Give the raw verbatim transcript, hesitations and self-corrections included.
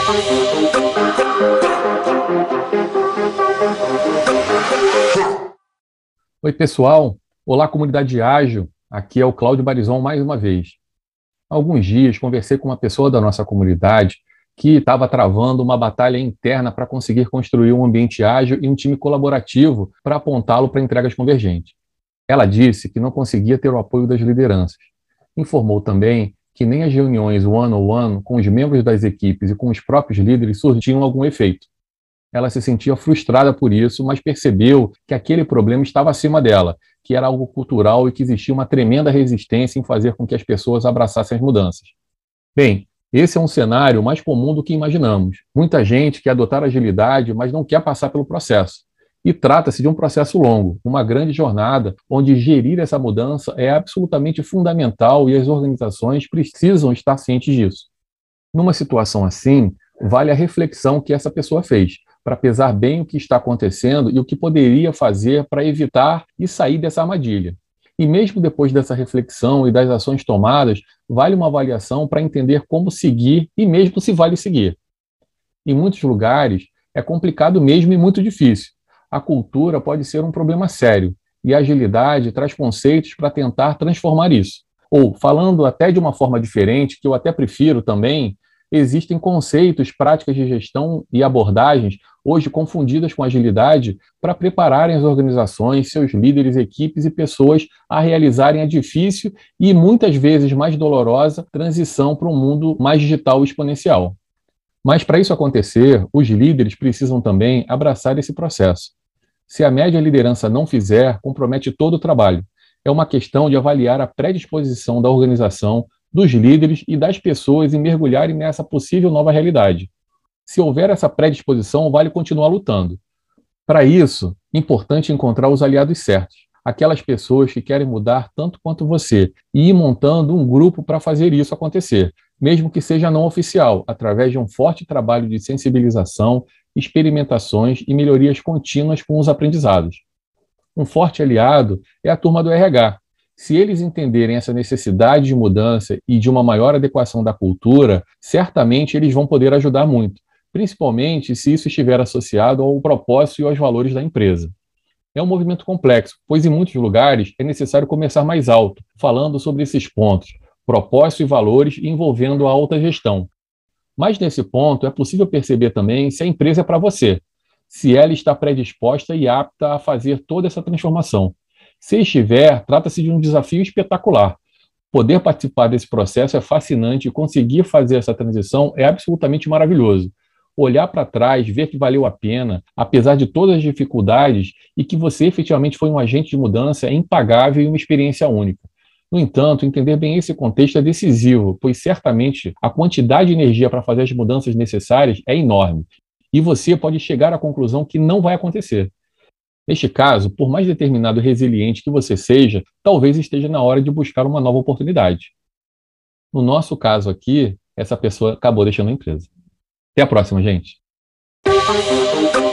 Oi, pessoal. Olá, comunidade ágil. Aqui é o Cláudio Barizon mais uma vez. Há alguns dias conversei com uma pessoa da nossa comunidade que estava travando uma batalha interna para conseguir construir um ambiente ágil e um time colaborativo para apontá-lo para entregas convergentes. Ela disse que não conseguia ter o apoio das lideranças. Informou também que nem as reuniões one-on-one com os membros das equipes e com os próprios líderes surtiam algum efeito. Ela se sentia frustrada por isso, mas percebeu que aquele problema estava acima dela, que era algo cultural e que existia uma tremenda resistência em fazer com que as pessoas abraçassem as mudanças. Bem, esse é um cenário mais comum do que imaginamos. Muita gente quer adotar agilidade, mas não quer passar pelo processo. E trata-se de um processo longo, uma grande jornada, onde gerir essa mudança é absolutamente fundamental e as organizações precisam estar cientes disso. Numa situação assim, vale a reflexão que essa pessoa fez, para pesar bem o que está acontecendo e o que poderia fazer para evitar e sair dessa armadilha. E mesmo depois dessa reflexão e das ações tomadas, vale uma avaliação para entender como seguir e mesmo se vale seguir. Em muitos lugares, é complicado mesmo e muito difícil. A cultura pode ser um problema sério, e a agilidade traz conceitos para tentar transformar isso. Ou, falando até de uma forma diferente, que eu até prefiro também, existem conceitos, práticas de gestão e abordagens, hoje confundidas com agilidade, para prepararem as organizações, seus líderes, equipes e pessoas a realizarem a difícil e muitas vezes mais dolorosa transição para um mundo mais digital e exponencial. Mas para isso acontecer, os líderes precisam também abraçar esse processo. Se a média liderança não fizer, compromete todo o trabalho. É uma questão de avaliar a predisposição da organização, dos líderes e das pessoas em mergulharem nessa possível nova realidade. Se houver essa predisposição, vale continuar lutando. Para isso, é importante encontrar os aliados certos, aquelas pessoas que querem mudar tanto quanto você, e ir montando um grupo para fazer isso acontecer, mesmo que seja não oficial, através de um forte trabalho de sensibilização, experimentações e melhorias contínuas com os aprendizados. Um forte aliado é a turma do R H. Se eles entenderem essa necessidade de mudança e de uma maior adequação da cultura, certamente eles vão poder ajudar muito, principalmente se isso estiver associado ao propósito e aos valores da empresa. É um movimento complexo, pois em muitos lugares é necessário começar mais alto, falando sobre esses pontos, propósito e valores envolvendo a alta gestão. Mas nesse ponto é possível perceber também se a empresa é para você, se ela está predisposta e apta a fazer toda essa transformação. Se estiver, trata-se de um desafio espetacular. Poder participar desse processo é fascinante e conseguir fazer essa transição é absolutamente maravilhoso. Olhar para trás, ver que valeu a pena, apesar de todas as dificuldades, e que você efetivamente foi um agente de mudança é impagável e uma experiência única. No entanto, entender bem esse contexto é decisivo, pois certamente a quantidade de energia para fazer as mudanças necessárias é enorme, e você pode chegar à conclusão que não vai acontecer. Neste caso, por mais determinado e resiliente que você seja, talvez esteja na hora de buscar uma nova oportunidade. No nosso caso aqui, essa pessoa acabou deixando a empresa. Até a próxima, gente.